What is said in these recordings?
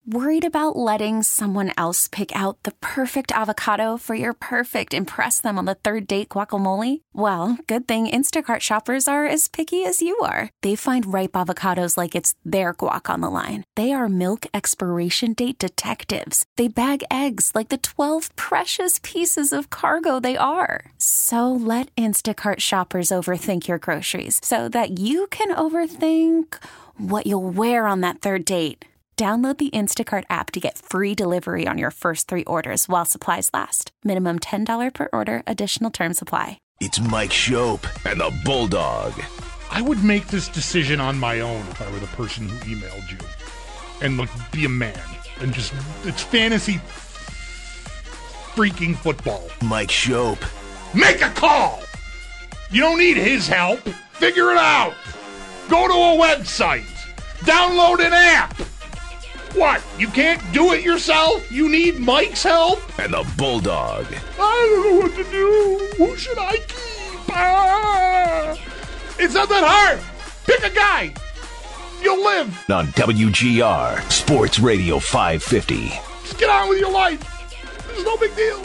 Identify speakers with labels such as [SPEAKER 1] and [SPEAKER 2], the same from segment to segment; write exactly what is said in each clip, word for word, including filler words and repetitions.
[SPEAKER 1] Worried about letting someone else pick out the perfect avocado for your perfect impress them on the third date guacamole? Well, good thing Instacart shoppers are as picky as you are. They find ripe avocados like it's their guac on the line. They are milk expiration date detectives. They bag eggs like the twelve precious pieces of cargo they are. So let Instacart shoppers overthink your groceries so that you can overthink what you'll wear on that third date. Download the Instacart app to get free delivery on your first three orders while supplies last. Minimum ten dollars per order. Additional terms apply.
[SPEAKER 2] It's Mike Shope and the Bulldog.
[SPEAKER 3] I would make this decision on my own if I were the person who emailed you. And look, be a man. And just, it's fantasy freaking football.
[SPEAKER 2] Mike Shope.
[SPEAKER 3] Make a call! You don't need his help. Figure it out. Go to a website. Download an app. What? You can't do it yourself? You need Mike's help?
[SPEAKER 2] And the Bulldog.
[SPEAKER 3] I don't know what to do. Who should I keep? Ah! It's not that hard. Pick a guy. You'll live.
[SPEAKER 2] On W G R, Sports Radio five fifty.
[SPEAKER 3] Just get on with your life. There's no big deal.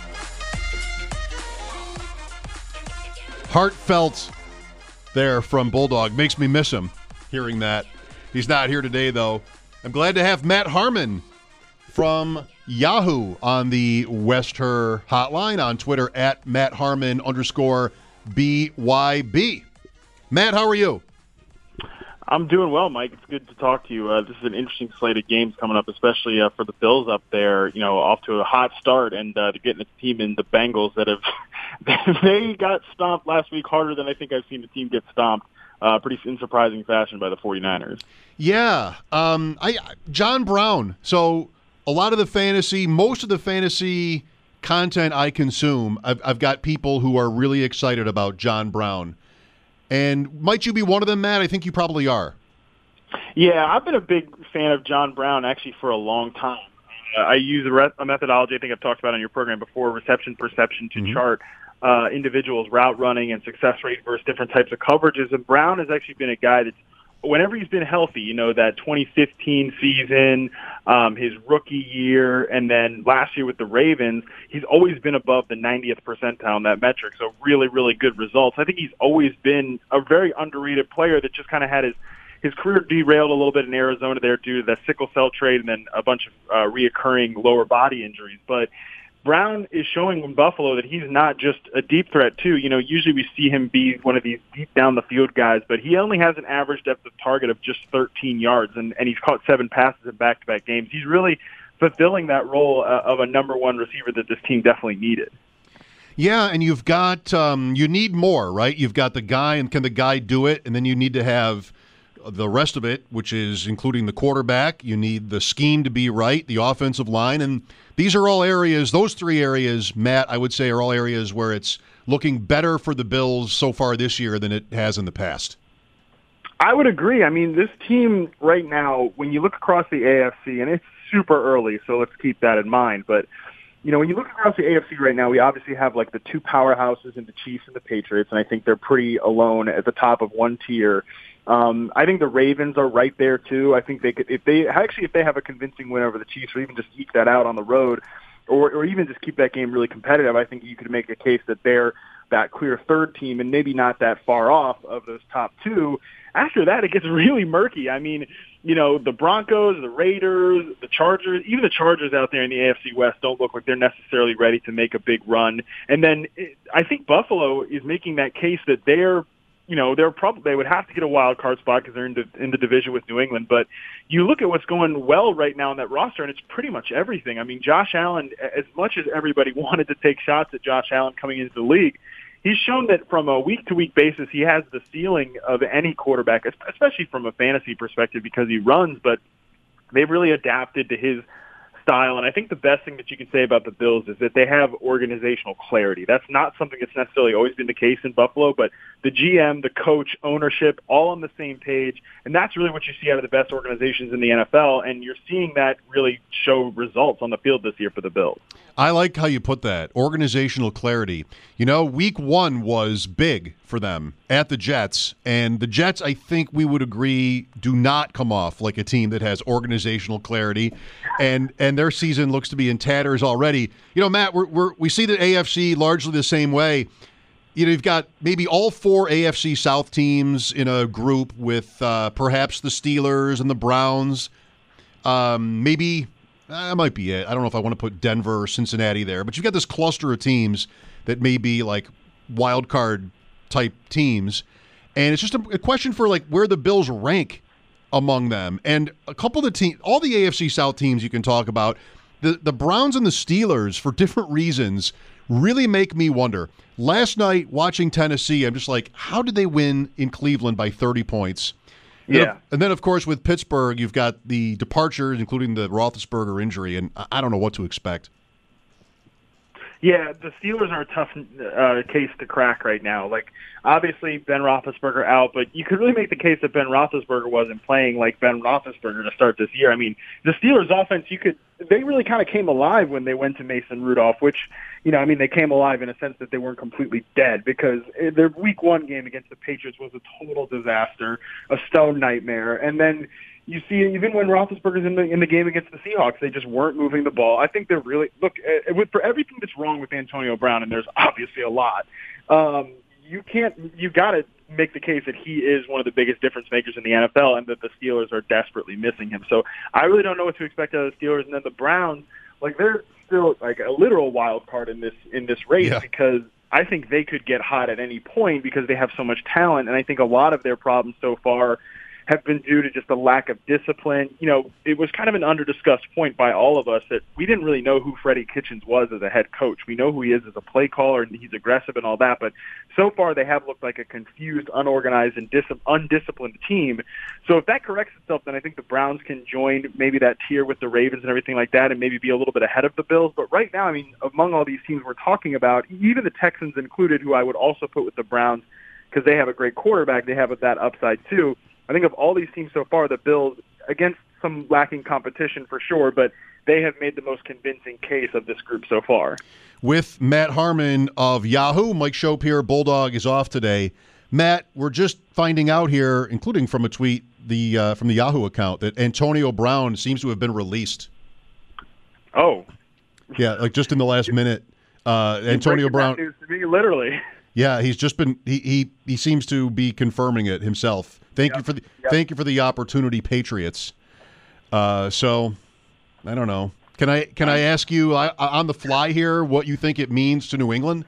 [SPEAKER 4] Heartfelt there from Bulldog. Makes me miss him, hearing that. He's not here today, though. I'm glad to have Matt Harmon from Yahoo on the West Her hotline, on Twitter at Matt Harmon underscore B Y B. Matt, how are you?
[SPEAKER 5] I'm doing well, Mike. It's good to talk to you. Uh, this is an interesting slate of games coming up, especially uh, for the Bills up there, you know, off to a hot start, and uh, to getting a team in the Bengals that have they got stomped last week harder than I think I've seen a team get stomped. Uh, pretty in surprising fashion by the 49ers.
[SPEAKER 4] Yeah. Um, I John Brown. So a lot of the fantasy, most of the fantasy content I consume, I've, I've got people who are really excited about John Brown. And might you be one of them, Matt? I think you probably are.
[SPEAKER 5] Yeah, I've been a big fan of John Brown actually for a long time. Uh, I use a, re- a methodology I think I've talked about on your program before, reception perception, to mm-hmm. chart Uh, individuals' route running and success rate versus different types of coverages. And Brown has actually been a guy that's, whenever he's been healthy, you know, that twenty fifteen season, um, his rookie year, and then last year with the Ravens, he's always been above the ninetieth percentile in that metric. So really, really good results. I think he's always been a very underrated player that just kind of had his his career derailed a little bit in Arizona there due to the sickle cell trade and then a bunch of uh, reoccurring lower body injuries. But Brown is showing in Buffalo that he's not just a deep threat, too. You know, usually we see him be one of these deep down the field guys, but he only has an average depth of target of just thirteen yards, and, and he's caught seven passes in back-to-back games. He's really fulfilling that role uh, of a number one receiver that this team definitely needed.
[SPEAKER 4] Yeah, and you've got um, you need more, right? You've got the guy, and can the guy do it? And then you need to have the rest of it, which is including the quarterback. You need the scheme to be right, the offensive line, and these are all areas, those three areas, Matt, I would say are all areas where it's looking better for the Bills so far this year than it has in the past.
[SPEAKER 5] I would agree. I mean, this team right now, when you look across the A F C, and it's super early, so let's keep that in mind, but you know, when you look across the A F C right now, we obviously have like the two powerhouses in the Chiefs and the Patriots, and I think they're pretty alone at the top of one tier. Um, I think the Ravens are right there too. I think they could, if they actually, if they have a convincing win over the Chiefs, or even just eke that out on the road, or, or even just keep that game really competitive, I think you could make a case that they're that clear third team and maybe not that far off of those top two. After that, it gets really murky. I mean, you know, the Broncos, the Raiders, the Chargers, even the Chargers out there in the A F C West don't look like they're necessarily ready to make a big run. And then it, I think Buffalo is making that case that they're, you know, they're probably they would have to get a wild card spot because they're in the, in the division with New England. But you look at what's going well right now in that roster, and it's pretty much everything. I mean, Josh Allen, as much as everybody wanted to take shots at Josh Allen coming into the league, he's shown that from a week-to-week basis, he has the ceiling of any quarterback, especially from a fantasy perspective because he runs, but they've really adapted to his style. And I think the best thing that you can say about the Bills is that they have organizational clarity. That's not something that's necessarily always been the case in Buffalo, but the G M, the coach, ownership, all on the same page. And that's really what you see out of the best organizations in the N F L. And you're seeing that really show results on the field this year for the Bills.
[SPEAKER 4] I like how you put that, organizational clarity. You know, week one was big for them. at the Jets, and the Jets, I think we would agree, do not come off like a team that has organizational clarity, and and their season looks to be in tatters already. You know, Matt, we're, we're, we see the A F C largely the same way. You know, you've got maybe all four A F C South teams in a group with uh, perhaps the Steelers and the Browns. Um, maybe that might be it. I don't know if I want to put Denver or Cincinnati there, but you've got this cluster of teams that may be like wild card type teams, and it's just a, a question for like where the Bills rank among them. And a couple of the teams, all the A F C South teams you can talk about, the the Browns and the Steelers for different reasons really make me wonder. Last night watching Tennessee, I'm just like, how did they win in Cleveland by thirty points? And
[SPEAKER 5] Yeah.
[SPEAKER 4] then, and then of course with Pittsburgh, you've got the departures, including the Roethlisberger injury, and I, I don't know what to expect.
[SPEAKER 5] Yeah, the Steelers are a tough uh, case to crack right now. Like, obviously, Ben Roethlisberger out, but you could really make the case that Ben Roethlisberger wasn't playing like Ben Roethlisberger to start this year. I mean, the Steelers' offense, you could they really kind of came alive when they went to Mason Rudolph, which, you know, I mean, they came alive in a sense that they weren't completely dead because their week one game against the Patriots was a total disaster, a stone nightmare, and then you see, even when Roethlisberger's in the in the game against the Seahawks, they just weren't moving the ball. I think they're really look uh, with for everything that's wrong with Antonio Brown, and there's obviously a lot. Um, you can't, you got to make the case that he is one of the biggest difference makers in the N F L, and that the Steelers are desperately missing him. So I really don't know what to expect out of the Steelers, and then the Browns, like they're still like a literal wild card in this in this race
[SPEAKER 4] Yeah.
[SPEAKER 5] because I think they could get hot at any point because they have so much talent, and I think a lot of their problems so far have been due to just a lack of discipline. You know, it was kind of an under-discussed point by all of us that we didn't really know who Freddie Kitchens was as a head coach. We know who he is as a play caller, and he's aggressive and all that, but so far they have looked like a confused, unorganized, and dis- undisciplined team. So if that corrects itself, then I think the Browns can join maybe that tier with the Ravens and everything like that and maybe be a little bit ahead of the Bills. But right now, I mean, among all these teams we're talking about, even the Texans included, who I would also put with the Browns because they have a great quarterback, they have that upside too. I think of all these teams so far, the Bills, against some lacking competition for sure, but they have made the most convincing case of this group so far.
[SPEAKER 4] With Matt Harmon of Yahoo, Mike Schopp here, Bulldog is off today. Matt, we're just finding out here, including from a tweet the uh, from the Yahoo account, that Antonio Brown seems to have been released.
[SPEAKER 5] Oh.
[SPEAKER 4] Yeah, like just in the last minute. Uh, Antonio Brown.
[SPEAKER 5] News to me, literally.
[SPEAKER 4] Yeah, he's just been he he, he seems to be confirming it himself. Thank
[SPEAKER 5] Yep.
[SPEAKER 4] you for the
[SPEAKER 5] Yep.
[SPEAKER 4] thank you for the opportunity, Patriots. Uh, so I don't know. Can I can I ask you I, on the fly here what you think it means to New England?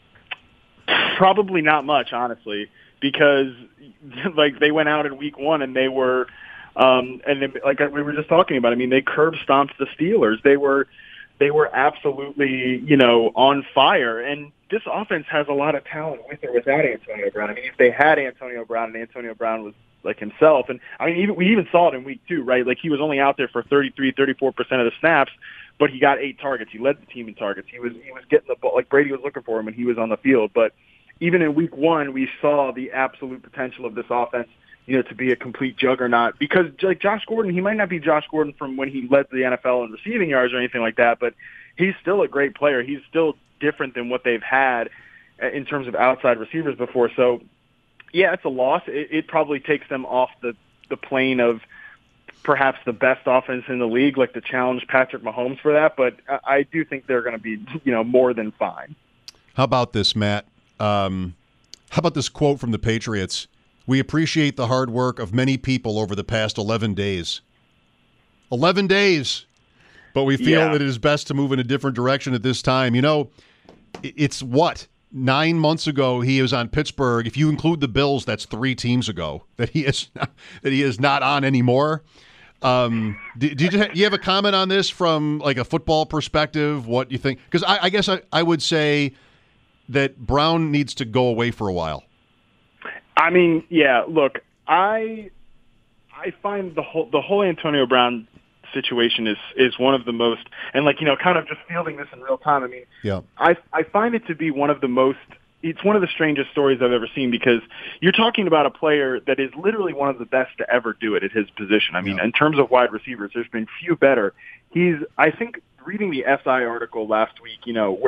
[SPEAKER 5] Probably not much, honestly, because like they went out in week one and they were, um, and they, like we were just talking about. I mean, they curb stomped the Steelers. They were, they were absolutely, you know, on fire. And this offense has a lot of talent with or without Antonio Brown. I mean, if they had Antonio Brown and Antonio Brown was like himself, and I mean, even we even saw it in week two, right? Like he was only out there for thirty-three, thirty-four percent of the snaps, but he got eight targets. He led the team in targets. He was he was getting the ball like Brady was looking for him, and he was on the field. But even in week one, we saw the absolute potential of this offense, you know, to be a complete juggernaut. Because like Josh Gordon, he might not be Josh Gordon from when he led the N F L in receiving yards or anything like that, but he's still a great player. He's still different than what they've had in terms of outside receivers before. So, yeah, it's a loss. It, it probably takes them off the, the plane of perhaps the best offense in the league, like to challenge Patrick Mahomes for that. But I, I do think they're going to be, you know, more than fine.
[SPEAKER 4] How about this, Matt? Um, how about this quote from the Patriots? We appreciate the hard work of many people over the past eleven days. eleven days. But we feel
[SPEAKER 5] Yeah.
[SPEAKER 4] that it is best to move in a different direction at this time. You know, it's what? Nine months ago, he was on Pittsburgh. If you include the Bills, that's three teams ago that he is not, that he is not on anymore. Um, did, did you, you have a comment on this from like a football perspective? What you think? Because I, I guess I, I would say that Brown needs to go away for a while.
[SPEAKER 5] I mean, yeah. Look, I I find the whole the whole Antonio Brown situation is is one of the most, and like, you know, kind of just fielding this in real time. I mean,
[SPEAKER 4] Yeah.
[SPEAKER 5] I I find it to be one of the most. It's one of the strangest stories I've ever seen because you're talking about a player that is literally one of the best to ever do it at his position. I mean,
[SPEAKER 4] Yeah.
[SPEAKER 5] in terms of wide receivers, there's been few better. He's, I think, reading the S I article last week, you know, where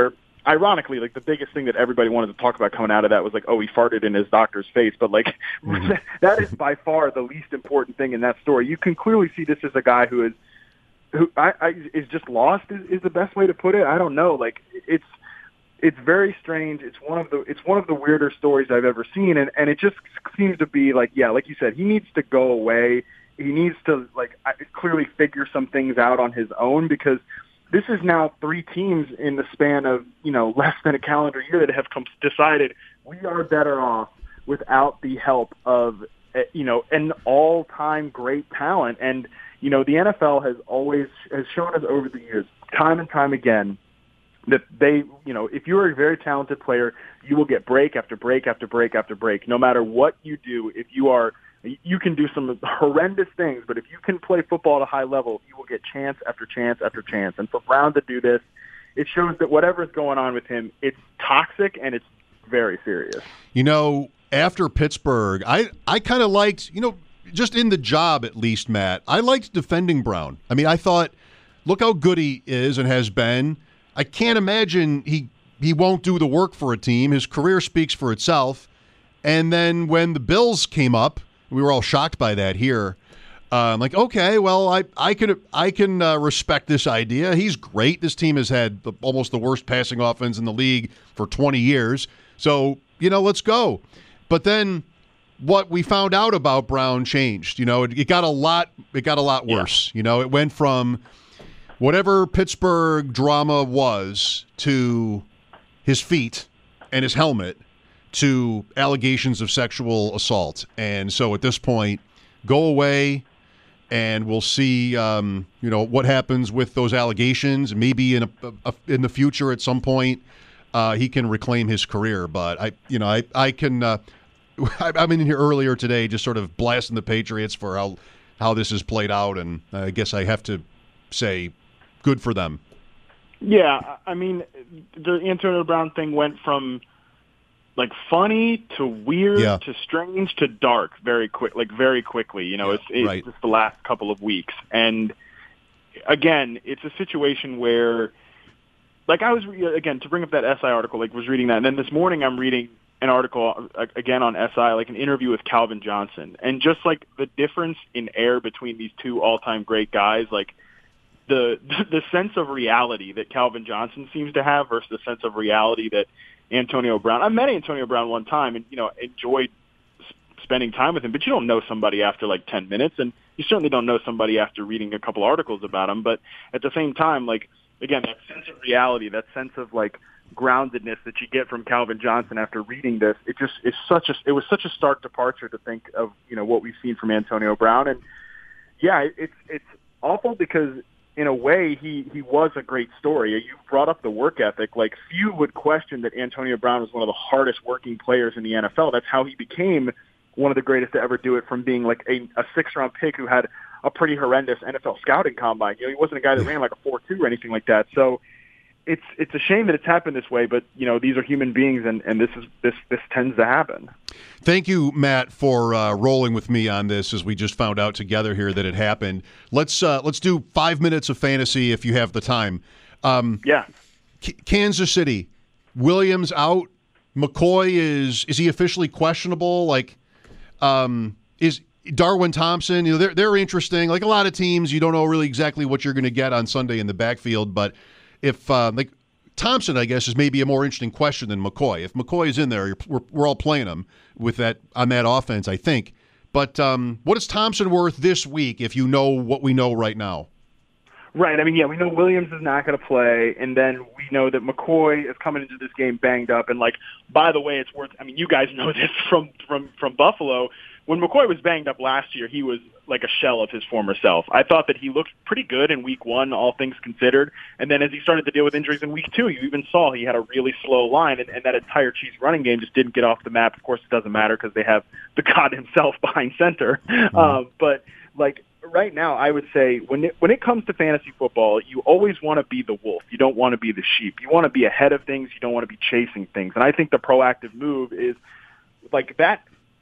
[SPEAKER 5] ironically, like the biggest thing that everybody wanted to talk about coming out of that was like, oh, he farted in his doctor's face. But like mm-hmm. that is by far the least important thing in that story. You can clearly see this as a guy who is who I, I is just lost is, is the best way to put it. I don't know. Like it's it's very strange. It's one of the it's one of the weirder stories I've ever seen, and and it just seems to be like yeah, like you said, he needs to go away. He needs to like clearly figure some things out on his own, because this is now three teams in the span of, you know, less than a calendar year that have come, decided we are better off without the help of, you know, an all-time great talent. And, you know, the N F L has always has shown us over the years, time and time again, that they, you know, if you're a very talented player, you will get break after break after break after break. No matter what you do, if you are you can do some horrendous things, but if you can play football at a high level, you will get chance after chance after chance. And for Brown to do this, it shows that whatever is going on with him, it's toxic and it's very serious.
[SPEAKER 4] You know, after Pittsburgh, I, I kind of liked, you know, just in the job at least, Matt, I liked defending Brown. I mean, I thought, look how good he is and has been. I can't imagine he he won't do the work for a team. His career speaks for itself. And then when the Bills came up, we were all shocked by that here. Uh, I'm like, okay, well, I I can I can uh, respect this idea. He's great. This team has had the, almost the worst passing offense in the league for twenty years. So, you know, let's go. But then what we found out about Brown changed. You know, it, it got a lot it got a lot worse. Yeah. You know, it went from whatever Pittsburgh drama was to his feet and his helmet to allegations of sexual assault. And so at this point, go away, and we'll see, um, you know, what happens with those allegations. Maybe in a, a in the future at some point, uh, he can reclaim his career. But I, you know, I I can. Uh, I'm in here earlier today, just sort of blasting the Patriots for how how this has played out, and I guess I have to say, good for them.
[SPEAKER 5] Yeah, I mean, the Antonio Brown thing went from like funny to weird yeah. to strange to dark very quick, like very quickly. You know, yeah, it's, it's right. just the last couple of weeks. And again, it's a situation where, like I was, again, to bring up that S I article, like was reading that. And then this morning I'm reading an article again on S I, like an interview with Calvin Johnson. And just like the difference in air between these two all-time great guys, like the, the sense of reality that Calvin Johnson seems to have versus the sense of reality that Antonio Brown. I met Antonio Brown one time and, you know, enjoyed spending time with him, but you don't know somebody after like ten minutes, and you certainly don't know somebody after reading a couple articles about him. But at the same time, like, again, that sense of reality, that sense of like groundedness that you get from Calvin Johnson after reading this, it just is such a, it was such a stark departure to think of, you know, what we've seen from Antonio Brown. And yeah, it's, it's awful because in a way, he, he was a great story. You brought up the work ethic. Like, few would question that Antonio Brown was one of the hardest working players in the N F L. That's how he became one of the greatest to ever do it, from being like a, a six-round pick who had a pretty horrendous N F L scouting combine. You know, he wasn't a guy that ran like a four two or anything like that. So it's it's a shame that it's happened this way, but, you know, these are human beings, and, and this is this this tends to happen.
[SPEAKER 4] Thank you, Matt, for uh, rolling with me on this, as we just found out together here that it happened. Let's uh, let's do five minutes of fantasy if you have the time. Um,
[SPEAKER 5] yeah.
[SPEAKER 4] K- Kansas City, Williams out. McCoy is is he officially questionable? Like, um, is Darwin Thompson? You know, they're they're interesting. Like a lot of teams, you don't know really exactly what you're going to get on Sunday in the backfield, but if uh, like Thompson, I guess, is maybe a more interesting question than McCoy. If McCoy is in there, you're, we're, we're all playing him with that on that offense, I think. But um, what is Thompson worth this week if you know what we know right now?
[SPEAKER 5] Right. I mean, yeah, we know Williams is not going to play, and then we know that McCoy is coming into this game banged up. And, like, by the way, it's worth – I mean, you guys know this from, from, from Buffalo. When McCoy was banged up last year, he was like a shell of his former self. I thought that he looked pretty good in week one, all things considered. And then as he started to deal with injuries in week two, you even saw he had a really slow line, and, and that entire Chiefs running game just didn't get off the map. Of course, it doesn't matter because they have the God himself behind center. Mm-hmm. Um, but, like, right now, I would say when it, when it comes to fantasy football, you always want to be the wolf. You don't want to be the sheep. You want to be ahead of things. You don't want to be chasing things. And I think the proactive move is, like, that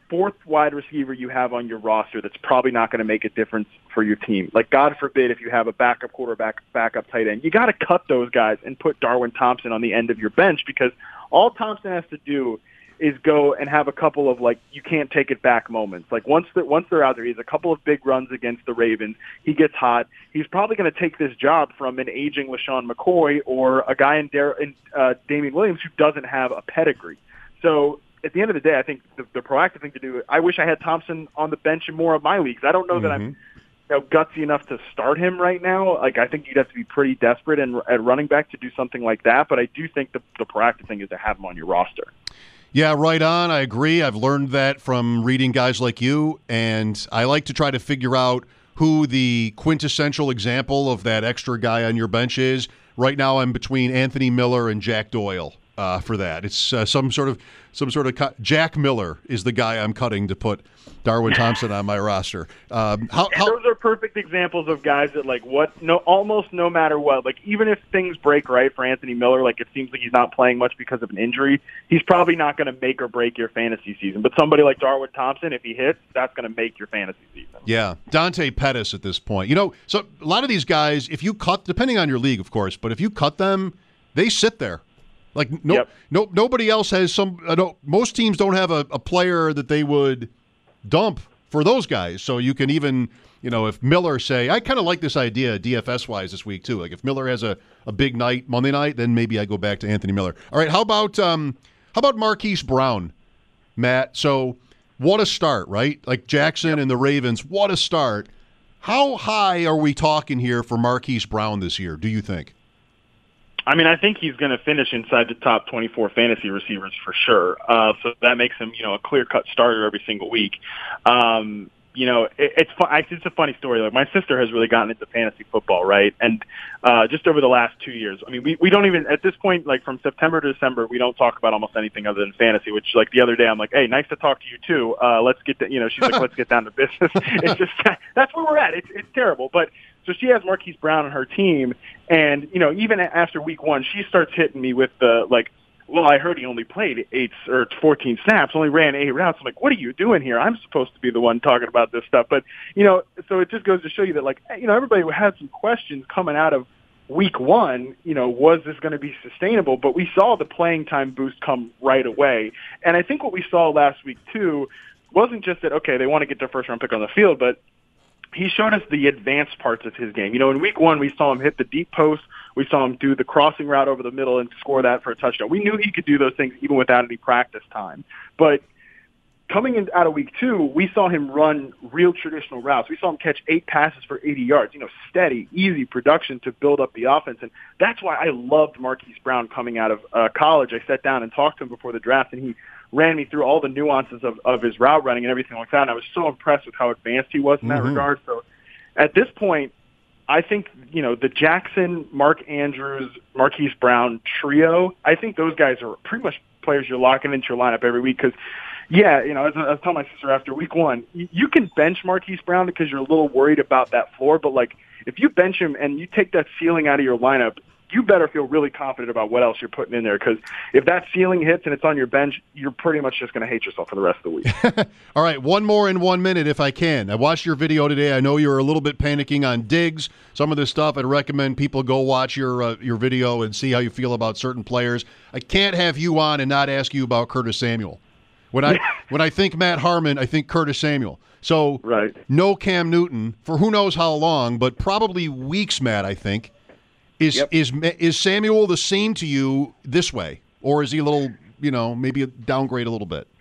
[SPEAKER 5] fourth wide receiver you have on your roster that's probably not going to make a difference for your team. Like, God forbid if you have a backup quarterback, backup tight end, you got to cut those guys and put Darwin Thompson on the end of your bench, because all Thompson has to do is go and have a couple of, like, you can't take it back moments. Like, once they're, once they're out there, he has a couple of big runs against the Ravens. He gets hot. He's probably going to take this job from an aging LaShawn McCoy or a guy in, Dar- in uh, Damian Williams who doesn't have a pedigree. So at the end of the day, I think the, the proactive thing to do, I wish I had Thompson on the bench in more of my leagues. I don't know mm-hmm. that I'm you know, gutsy enough to start him right now. Like, I think you'd have to be pretty desperate and, at running back to do something like that. But I do think the, the proactive thing is to have him on your roster.
[SPEAKER 4] Yeah, right on. I agree. I've learned that from reading guys like you, and I like to try to figure out who the quintessential example of that extra guy on your bench is. Right now I'm between Anthony Miller and Jack Doyle uh, for that. It's uh, some sort of some sort of cut. Jack Miller is the guy I'm cutting to put Darwin Thompson on my roster. Um, how, how,
[SPEAKER 5] those are perfect examples of guys that, like, what no almost no matter what, like, even if things break right for Anthony Miller, like, it seems like he's not playing much because of an injury, he's probably not going to make or break your fantasy season. But somebody like Darwin Thompson, if he hits, that's going to make your fantasy season.
[SPEAKER 4] Yeah, Dante Pettis at this point. You know, so a lot of these guys, if you cut, depending on your league, of course, but if you cut them, they sit there. Like, no,
[SPEAKER 5] yep.
[SPEAKER 4] no, nobody else has some. Uh, no, most teams don't have a, a player that they would dump for those guys. So you can even, you know, if Miller, say, I kind of like this idea D F S-wise this week, too. Like, if Miller has a, a big night Monday night, then maybe I go back to Anthony Miller. All right, how about um, how about Marquise Brown, Matt? So what a start, right? Like Jackson yep. and the Ravens, what a start. How high are we talking here for Marquise Brown this year, do you think?
[SPEAKER 5] I mean, I think he's going to finish inside the top twenty-four fantasy receivers for sure. Uh, so that makes him, you know, a clear-cut starter every single week. Um, you know, it, it's fun, it's a funny story. Like, my sister has really gotten into fantasy football, right? And uh, just over the last two years, I mean, we, we don't even, at this point, like from September to December, we don't talk about almost anything other than fantasy, which, like, the other day, I'm like, hey, nice to talk to you too. Uh, let's get, to, you know, she's like, let's get down to business. It's just, that's where we're at. It's, it's terrible. But so she has Marquise Brown on her team, and, you know, even after week one, she starts hitting me with the, like, well, I heard he only played eight or fourteen snaps, only ran eight routes. I'm like, what are you doing here? I'm supposed to be the one talking about this stuff. But, you know, so it just goes to show you that, like, you know, everybody had some questions coming out of week one, you know, was this going to be sustainable? But we saw the playing time boost come right away. And I think what we saw last week, too, wasn't just that, okay, they want to get their first round pick on the field, but he showed us the advanced parts of his game. You know, in week one, we saw him hit the deep post. We saw him do the crossing route over the middle and score that for a touchdown. We knew he could do those things even without any practice time. But coming in out of week two, we saw him run real traditional routes. We saw him catch eight passes for eighty yards, you know, steady, easy production to build up the offense. And that's why I loved Marquise Brown coming out of uh, college. I sat down and talked to him before the draft, and he ran me through all the nuances of, of his route running and everything like that. And I was so impressed with how advanced he was in that mm-hmm. regard. So at this point, I think, you know, the Jackson, Mark Andrews, Marquise Brown trio, I think those guys are pretty much players you're locking into your lineup every week because, yeah, you know, as I was telling my sister after week one, you can bench Marquise Brown because you're a little worried about that floor, but, like, if you bench him and you take that ceiling out of your lineup, you better feel really confident about what else you're putting in there because if that ceiling hits and it's on your bench, you're pretty much just going to hate yourself for the rest of the week.
[SPEAKER 4] All right, one more in one minute if I can. I watched your video today. I know you were a little bit panicking on Diggs. Some of this stuff, I'd recommend people go watch your uh, your video and see how you feel about certain players. I can't have you on and not ask you about Curtis Samuel. When I when I think Matt Harmon, I think Curtis Samuel. So
[SPEAKER 5] right.
[SPEAKER 4] no Cam Newton for who knows how long, but probably weeks, Matt, I think. Is yep. is is Samuel the same to you this way, or is he a little, you know, maybe a downgrade a little bit?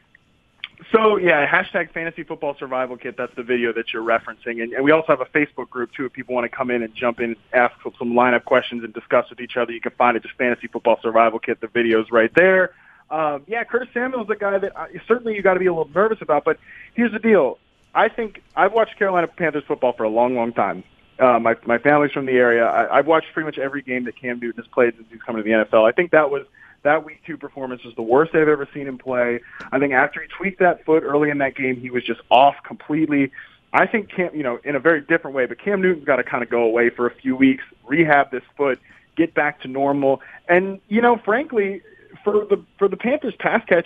[SPEAKER 5] So yeah, hashtag Fantasy Football Survival Kit. That's the video that you're referencing, and, and we also have a Facebook group too. If people want to come in and jump in, ask some lineup questions, and discuss with each other, you can find it just Fantasy Football Survival Kit. The video's right there. Um, yeah, Curtis Samuel's a guy that uh, certainly you got to be a little nervous about. But here's the deal: I think I've watched Carolina Panthers football for a long, long time. Uh, my my family's from the area. I, I've watched pretty much every game that Cam Newton has played since he's come to the N F L. I think that was that week two performance was the worst I've ever seen him play. I think after he tweaked that foot early in that game, he was just off completely. I think Cam, you know, in a very different way, but Cam Newton's got to kind of go away for a few weeks, rehab this foot, get back to normal. And you know, frankly, for the for the Panthers pass catchers,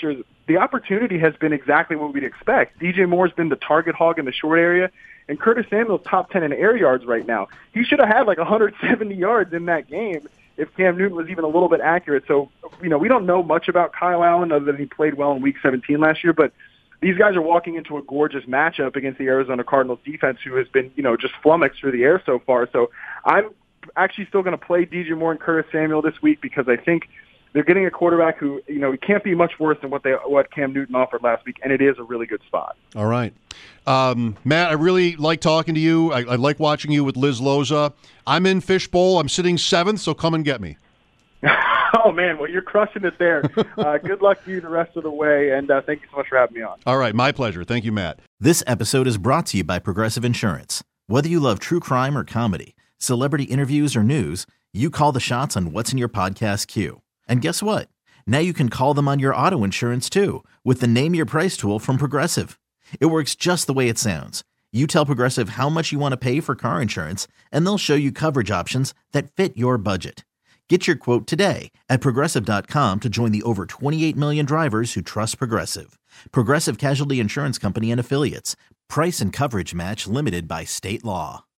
[SPEAKER 5] the opportunity has been exactly what we'd expect. D J Moore's been the target hog in the short area, and Curtis Samuel's top ten in air yards right now. He should have had like one hundred seventy yards in that game if Cam Newton was even a little bit accurate. So, you know, we don't know much about Kyle Allen other than he played well in Week seventeen last year, but these guys are walking into a gorgeous matchup against the Arizona Cardinals defense, who has been, you know, just flummoxed through the air so far. So I'm actually still going to play D J Moore and Curtis Samuel this week because I think they're getting a quarterback who, you know, it can't be much worse than what they what Cam Newton offered last week, and it is a really good spot.
[SPEAKER 4] All right. Um, Matt, I really like talking to you. I, I like watching you with Liz Loza. I'm in Fishbowl. I'm sitting seventh, so come and get me.
[SPEAKER 5] Oh, man, well, you're crushing it there. Uh, good luck to you the rest of the way, and uh, thank you so much for having me on.
[SPEAKER 4] All right, my pleasure. Thank you, Matt.
[SPEAKER 6] This episode is brought to you by Progressive Insurance. Whether you love true crime or comedy, celebrity interviews or news, you call the shots on what's in your podcast queue. And guess what? Now you can call them on your auto insurance, too, with the Name Your Price tool from Progressive. It works just the way it sounds. You tell Progressive how much you want to pay for car insurance, and they'll show you coverage options that fit your budget. Get your quote today at Progressive dot com to join the over twenty-eight million drivers who trust Progressive. Progressive Casualty Insurance Company and Affiliates. Price and coverage match limited by state law.